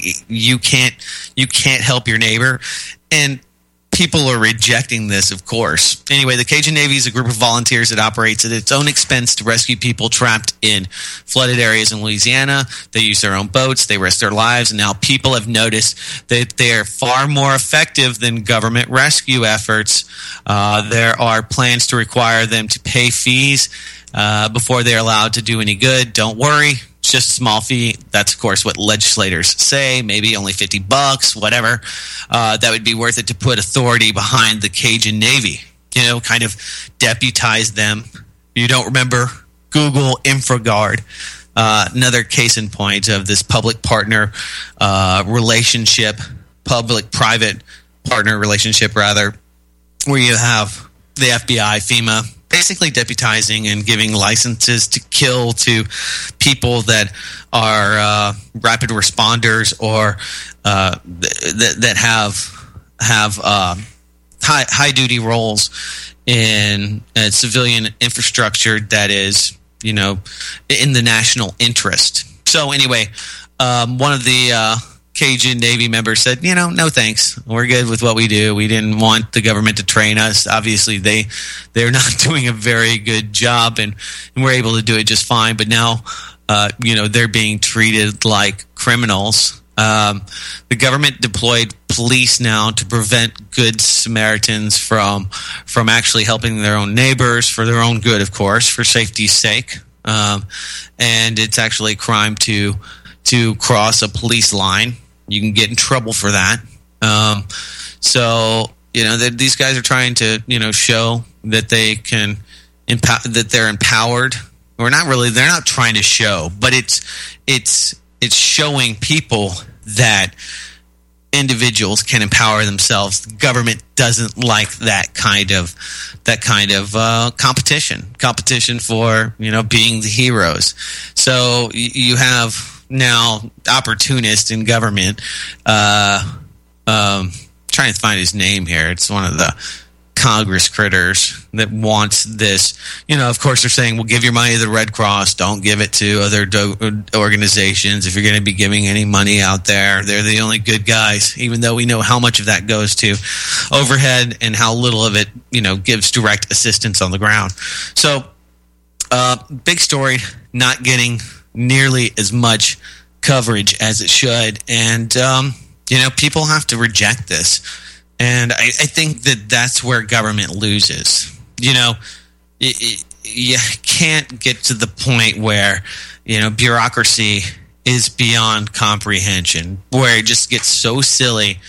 you can't you can't help your neighbor. And people are rejecting this, of course. Anyway, the Cajun Navy is a group of volunteers that operates at its own expense to rescue people trapped in flooded areas in Louisiana. They use their own boats. They risk their lives. And now people have noticed that they are far more effective than government rescue efforts. Uh, there are plans to require them to pay fees uh, before they're allowed to do any good. Don't worry. It's just a small fee. That's, of course, what legislators say. Maybe only fifty bucks, whatever. Uh, that would be worth it to put authority behind the Cajun Navy. You know, kind of deputize them. If you don't remember, Google InfraGard. Uh, another case in point of this public-partner uh, relationship, public-private partner relationship, rather, where you have the F B I, FEMA, basically deputizing and giving licenses to kill to people that are uh, rapid responders or uh, th- that have have uh, high high duty roles in uh, civilian infrastructure that is, you know, in the national interest. So anyway, um, one of the uh, Cajun Navy member said, you know, no thanks. We're good with what we do. We didn't want the government to train us. Obviously, they, they're not doing a very good job, and, and we're able to do it just fine. But now, uh, you know, they're being treated like criminals. Um, the government deployed police now to prevent good Samaritans from from actually helping their own neighbors, for their own good, of course, for safety's sake. Um, and it's actually a crime to to cross a police line. You can get in trouble for that. Um, so, you know, these guys are trying to, you know, show that they can empower, that they're empowered. Or not really. They're not trying to show, but it's it's it's showing people that individuals can empower themselves. The government doesn't like that kind of that kind of uh, competition. Competition for, you know, being the heroes. So you have now opportunist in government. Uh, um, trying to find his name here. It's one of the Congress critters that wants this. You know, of course, they're saying, well, give your money to the Red Cross. Don't give it to other do- organizations. If you're going to be giving any money out there, they're the only good guys, even though we know how much of that goes to overhead and how little of it, you know, gives direct assistance on the ground. So, uh, big story, not getting nearly as much coverage as it should. And, um, you know, people have to reject this. And I, I think that that's where government loses. You know, it, it, you can't get to the point where, you know, bureaucracy is beyond comprehension, where it just gets so silly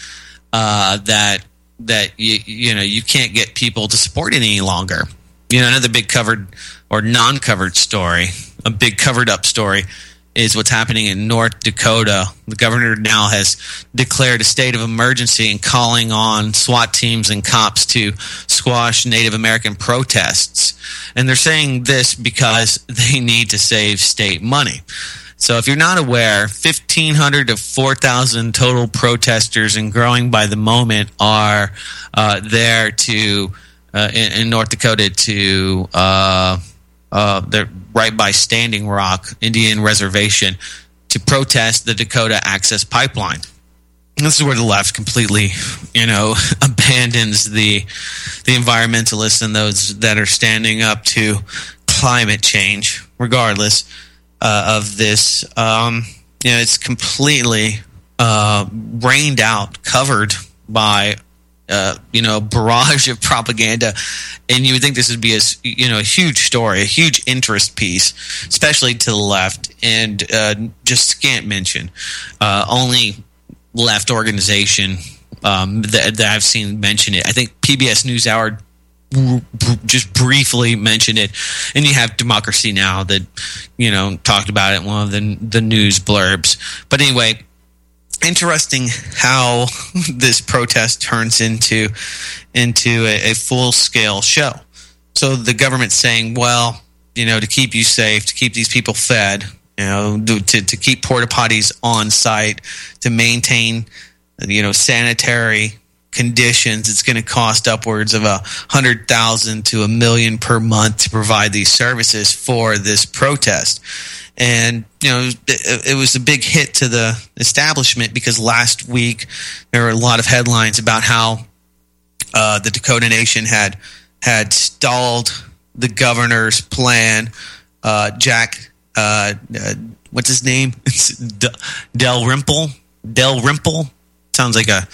uh, that that you you know you can't get people to support it any longer. You know, another big covered or non-covered story, a big covered up story, is what's happening in North Dakota. The governor now has declared a state of emergency and calling on SWAT teams and cops to squash Native American protests. And they're saying this because they need to save state money. So if you're not aware, fifteen hundred to four thousand total protesters and growing by the moment are uh, there to uh, in, in North Dakota to uh, uh, they're right by Standing Rock Indian Reservation to protest the Dakota Access Pipeline. And this is where the left completely, you know, abandons the the environmentalists and those that are standing up to climate change, regardless uh, of this. Um, you know, it's completely uh, rained out, covered by Uh, you know, barrage of propaganda, and you would think this would be a you know a huge story, a huge interest piece, especially to the left, and uh, just scant mention. Uh, only left organization um, that, that I've seen mention it. I think P B S NewsHour r- r- just briefly mentioned it, and you have Democracy Now! That you know talked about it in one of the the news blurbs. But anyway. Interesting how this protest turns into into a, a full-scale show. So the government's saying, well, you know, to keep you safe, to keep these people fed, you know, to, to keep porta potties on site, to maintain, you know, sanitary conditions, it's going to cost upwards of a hundred thousand to a million per month to provide these services for this protest. And, you know, it, it was a big hit to the establishment because last week there were a lot of headlines about how uh, the Dakota Nation had had stalled the governor's plan. Uh, Jack, uh, uh, what's his name? It's D- Dalrymple. Dalrymple sounds like a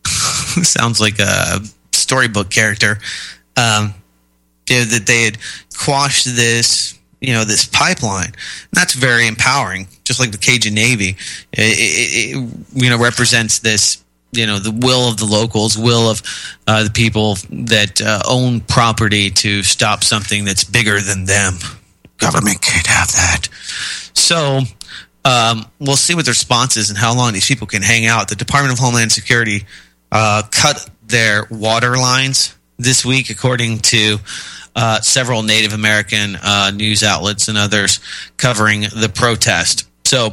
sounds like a storybook character. Um, you know, that they had quashed this. You know, this pipeline. And that's very empowering, just like the Cajun Navy. It, it, it, you know, represents this, you know, the will of the locals, will of uh, the people that uh, own property to stop something that's bigger than them. Government can't have that. So um, we'll see what the response is and how long these people can hang out. The Department of Homeland Security uh, cut their water lines this week, according to Uh, several Native American uh, news outlets and others covering the protest. So,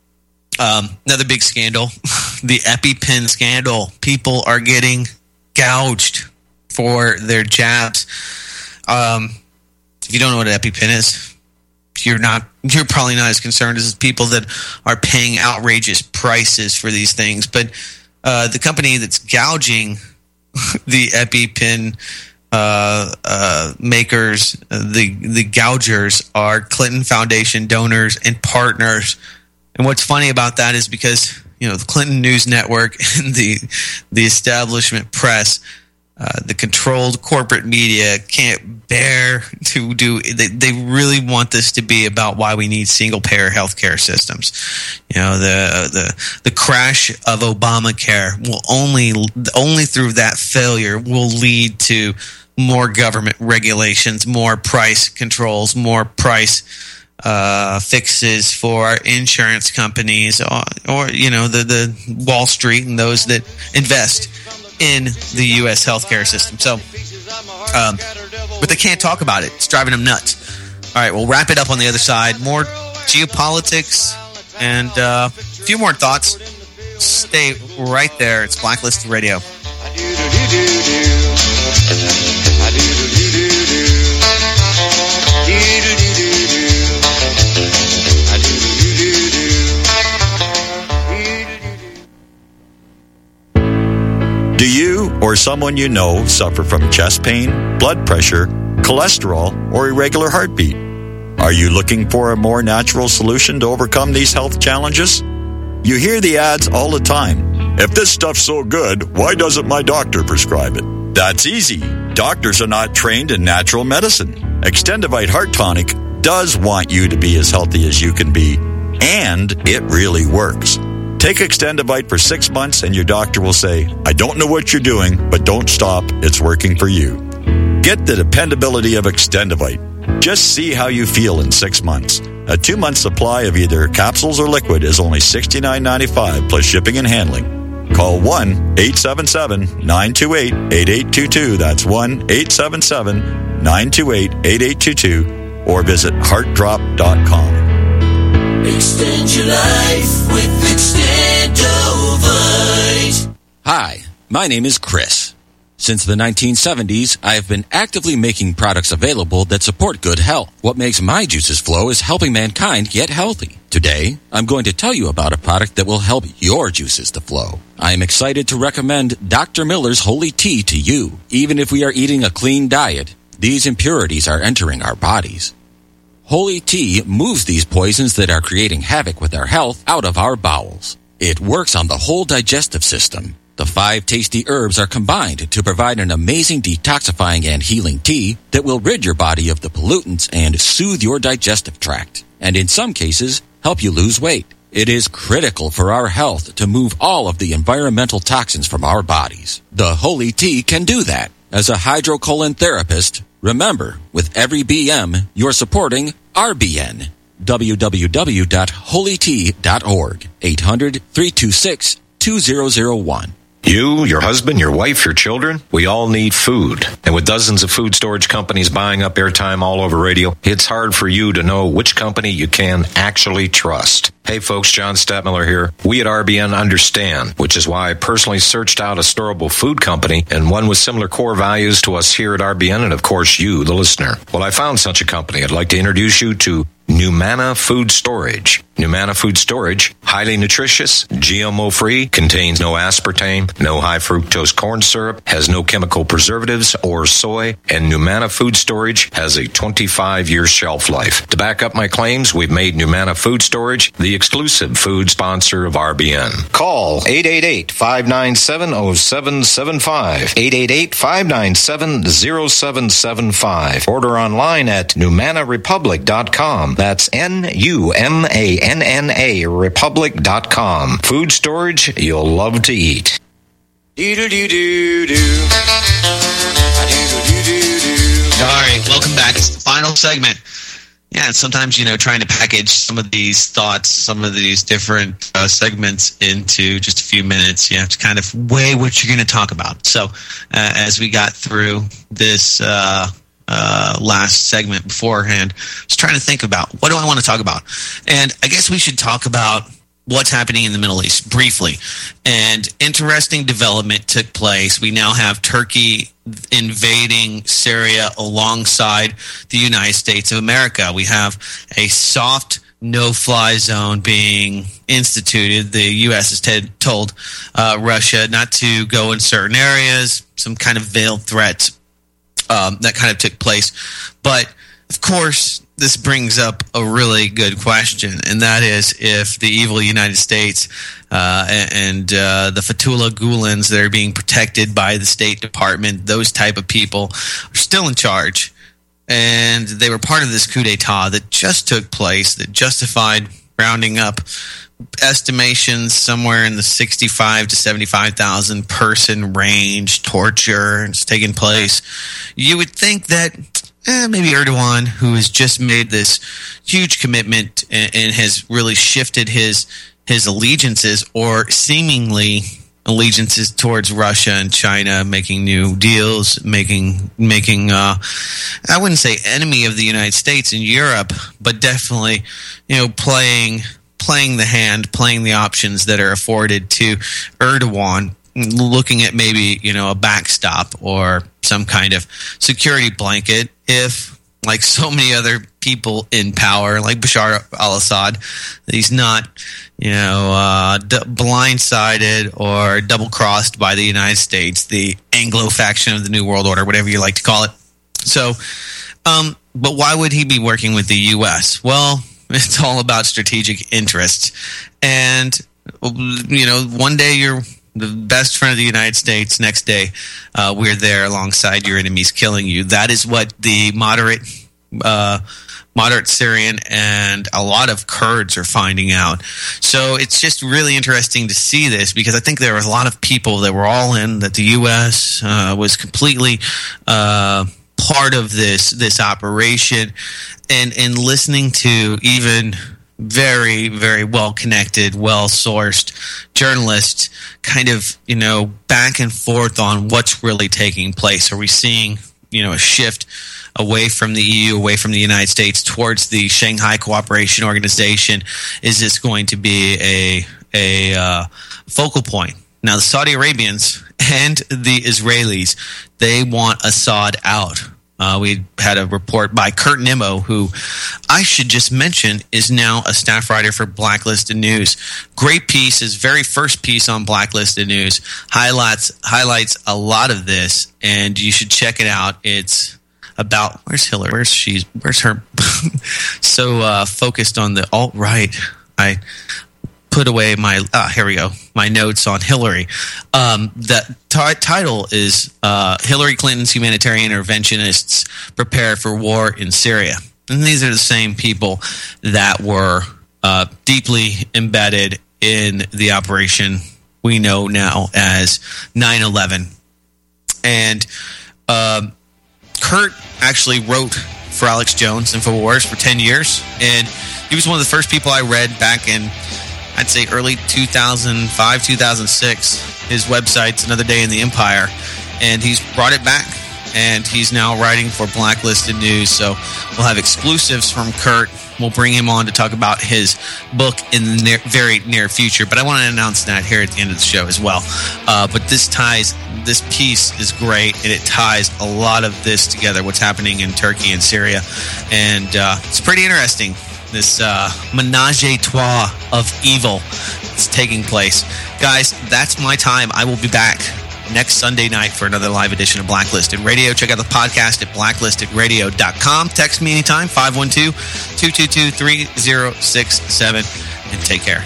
um, another big scandal, the EpiPen scandal. People are getting gouged for their jabs. Um, if you don't know what an EpiPen is, you're not, you're probably not as concerned as people that are paying outrageous prices for these things. But uh, the company that's gouging the EpiPen uh, uh, makers, uh, the the gougers, are Clinton Foundation donors and partners. And what's funny about that is because, you know, the Clinton News Network and the the establishment press, uh, the controlled corporate media can't bear to do. They, they really want this to be about why we need single payer healthcare systems. You know, the the the crash of Obamacare will only only through that failure will lead to more government regulations, more price controls, more price uh, fixes for insurance companies, or, or you know, the the Wall Street and those that invest in the U S healthcare system. So, um, but they can't talk about it. It's driving them nuts. All right, we'll wrap it up on the other side. More geopolitics and uh, a few more thoughts. Stay right there. It's Blacklisted Radio. Do you or someone you know suffer from chest pain, blood pressure, cholesterol, or irregular heartbeat? Are you looking for a more natural solution to overcome these health challenges? You hear the ads all the time. If this stuff's so good, why doesn't my doctor prescribe it? That's easy. Doctors are not trained in natural medicine. Extendivite Heart Tonic does want you to be as healthy as you can be, and it really works. Take Extendivite for six months and your doctor will say, I don't know what you're doing, but don't stop. It's working for you. Get the dependability of Extendivite. Just see how you feel in six months. A two-month supply of either capsules or liquid is only sixty-nine ninety-five plus shipping and handling. Call one eight seven seven nine two eight eight eight two two. That's one eight seven seven nine two eight eight eight two two or visit heart drop dot com. Extend your life with Extendovite. Hi, my name is Chris. Since the nineteen seventies, I have been actively making products available that support good health. What makes my juices flow is helping mankind get healthy. Today, I'm going to tell you about a product that will help your juices to flow. I am excited to recommend Doctor Miller's Holy Tea to you. Even if we are eating a clean diet, these impurities are entering our bodies. Holy Tea moves these poisons that are creating havoc with our health out of our bowels. It works on the whole digestive system. The five tasty herbs are combined to provide an amazing detoxifying and healing tea that will rid your body of the pollutants and soothe your digestive tract, and in some cases, help you lose weight. It is critical for our health to move all of the environmental toxins from our bodies. The Holy Tea can do that. As a hydrocolon therapist, remember, with every B M, you're supporting R B N. w w w dot holy tea dot org. eight hundred three two six two zero zero one. You, your husband, your wife, your children, we all need food. And with dozens of food storage companies buying up airtime all over radio, it's hard for you to know which company you can actually trust. Hey folks, John Stadtmiller here. We at R B N understand, which is why I personally searched out a storable food company and one with similar core values to us here at R B N and of course you, the listener. Well, I found such a company. I'd like to introduce you to Numana Food Storage. Numana Food Storage, highly nutritious, G M O-free, contains no aspartame, no high fructose corn syrup, has no chemical preservatives or soy, and Numana Food Storage has a twenty-five year shelf life. To back up my claims, we've made Numana Food Storage the exclusive food sponsor of R B N. Call eight eight eight, five nine seven, zero seven seven five, eight eight eight, five nine seven, zero seven seven five. Order online at numana republic dot com. That's N U M A N N A republic dot com. Food storage you'll love to eat. All right, welcome back. It's the final segment. Yeah, sometimes, you know, trying to package some of these thoughts, some of these different uh, segments into just a few minutes, you have to kind of weigh what you're going to talk about. So uh, as we got through this uh, uh, last segment beforehand, I was trying to think about, what do I want to talk about? And I guess we should talk about what's happening in the Middle East briefly. And interesting development took place. We now have Turkey invading Syria alongside the United States of America. We have a soft no-fly zone being instituted. The U S has t- told uh, Russia not to go in certain areas, some kind of veiled threats um, that kind of took place. But, of course, this brings up a really good question, and that is if the evil United States uh, and uh, the Fethullah Gulens that are being protected by the State Department, those type of people, are still in charge, and they were part of this coup d'etat that just took place, that justified rounding up estimations somewhere in the sixty-five to seventy-five thousand person range, torture is taking place. You would think that Eh, maybe Erdogan, who has just made this huge commitment and, and has really shifted his his allegiances, or seemingly allegiances towards Russia and China, making new deals, making making uh, I wouldn't say enemy of the United States and Europe, but definitely, you know, playing playing the hand, playing the options that are afforded to Erdogan, looking at maybe, you know, a backstop or some kind of security blanket if, like so many other people in power, like Bashar al-Assad, he's not, you know, uh, d- blindsided or double-crossed by the United States, the Anglo faction of the New World Order, whatever you like to call it. So, um, but why would he be working with the U S? Well, it's all about strategic interests. And, you know, one day you're the best friend of the United States, next day uh, we're there alongside your enemies killing you. That is what the moderate uh, moderate Syrian and a lot of Kurds are finding out. So it's just really interesting to see this, because I think there were a lot of people that were all in, that the U S uh, was completely uh, part of this this operation, and, and listening to even very, very well-connected, well-sourced journalists kind of, you know, back and forth on what's really taking place. Are we seeing, you know, a shift away from the E U, away from the United States, towards the Shanghai Cooperation Organization? Is this going to be a, a uh, focal point? Now, the Saudi Arabians and the Israelis, they want Assad out. Uh, we had a report by Kurt Nimmo, who I should just mention is now a staff writer for Blacklisted News. Great piece, his very first piece on Blacklisted News, highlights highlights a lot of this, and you should check it out. It's about, where's Hillary? Where's she? Where's her? so uh, focused on the alt-right. I put away my, ah, here we go, my notes on Hillary. Um, the t- title is uh, Hillary Clinton's Humanitarian Interventionists Prepare for War in Syria. And these are the same people that were uh, deeply embedded in the operation we know now as nine eleven. And um, Kurt actually wrote for Alex Jones InfoWars for ten years. And he was one of the first people I read back in, I'd say, early two thousand five, two thousand six. His website's Another Day in the Empire, and he's brought it back, and he's now writing for Blacklisted News. So we'll have exclusives from Kurt. We'll bring him on to talk about his book in the near, very near future, but I want to announce that here at the end of the show as well. Uh, but this ties, this piece is great, and it ties a lot of this together, what's happening in Turkey and Syria, and uh, it's pretty interesting. This uh, menage a trois of evil is taking place. Guys, that's my time. I will be back next Sunday night for another live edition of Blacklisted Radio. Check out the podcast at blacklisted radio dot com. Text me anytime, five one two, two two two, three zero six seven, and take care.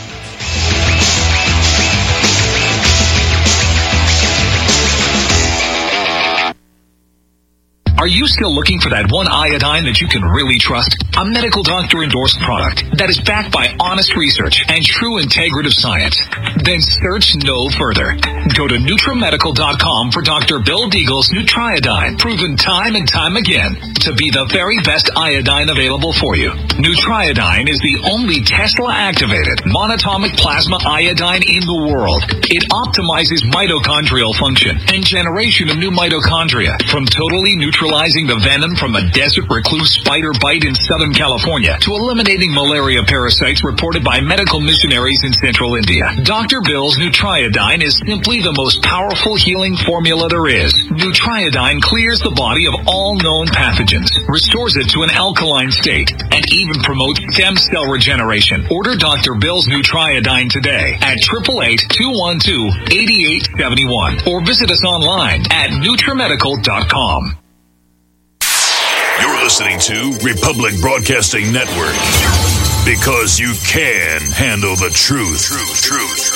Are you still looking for that one iodine that you can really trust? A medical doctor endorsed product that is backed by honest research and true integrative science? Then search no further. Go to Nutramedical dot com for Doctor Bill Deagle's Nutriodine, proven time and time again to be the very best iodine available for you. Nutriodine is the only Tesla-activated monatomic plasma iodine in the world. It optimizes mitochondrial function and generation of new mitochondria from totally neutralized neutralizing the venom from a desert recluse spider bite in Southern California to eliminating malaria parasites reported by medical missionaries in Central India. Doctor Bill's Nutriodine is simply the most powerful healing formula there is. Nutriodine clears the body of all known pathogens, restores it to an alkaline state, and even promotes stem cell regeneration. Order Doctor Bill's Nutriodine today at eight eight eight, two one two, eight eight seven one or visit us online at Nutrimedical dot com. You're listening to Republic Broadcasting Network, because you can handle the truth. Truth, truth.